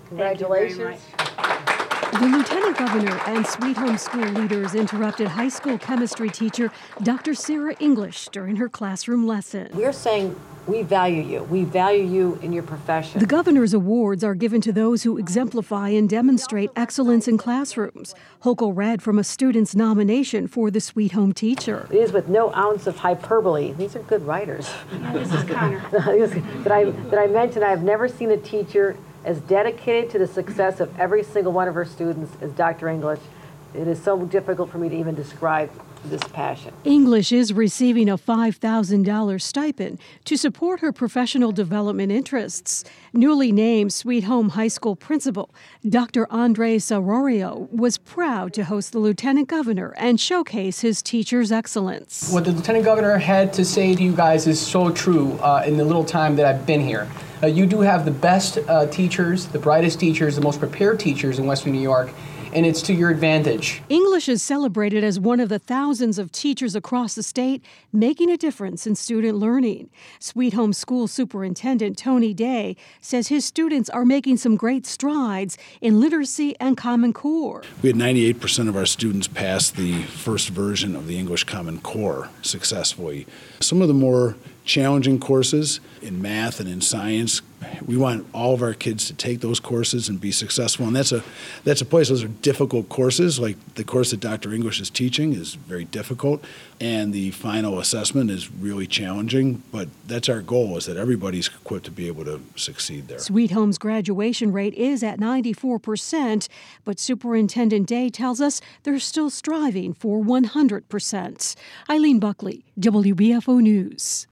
Congratulations. The Lieutenant Governor and Sweet Home School leaders interrupted high school chemistry teacher Dr. Sarah English during her classroom lesson. We're saying we value you. We value you in your profession. The governor's awards are given to those who exemplify and demonstrate excellence in classrooms. Hochul read from a student's nomination for the Sweet Home Teacher. These with no ounce of hyperbole. These are good writers. Yeah, this is Connor. Did I mention I've never seen a teacher as dedicated to the success of every single one of her students as Dr. English. It is so difficult for me to even describe this passion. English is receiving a $5,000 stipend to support her professional development interests. Newly named Sweet Home High School principal, Dr. Andres Arroyo, was proud to host the Lieutenant Governor and showcase his teachers' excellence. What the Lieutenant Governor had to say to you guys is so true in the little time that I've been here. You do have the best teachers, the brightest teachers, the most prepared teachers in Western New York, and it's to your advantage. English is celebrated as one of the thousands of teachers across the state making a difference in student learning. Sweet Home School Superintendent Tony Day says his students are making some great strides in literacy and Common Core. We had 98% of our students pass the first version of the English Common Core successfully. Some of the more challenging courses in math and in science, we want all of our kids to take those courses and be successful. And that's a place, those are difficult courses. Like the course that Dr. English is teaching is very difficult, and the final assessment is really challenging. But that's our goal, is that everybody's equipped to be able to succeed there. Sweet Home's graduation rate is at 94%, but Superintendent Day tells us they're still striving for 100%. Eileen Buckley, WBFO News.